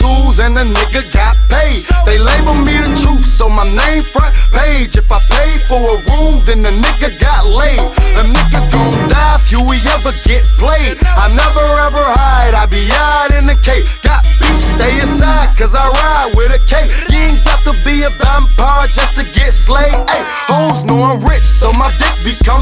tools and the nigga got paid. They label me the truth, so my name front page. If I pay for a room, then the nigga got laid. A nigga gon' die if you ever get played. I never ever hide, I be out in the K. Got beef, stay aside, cause I ride with a K. You ain't got to be a vampire just to get slayed. Ay, hoes know I'm rich, so my dick become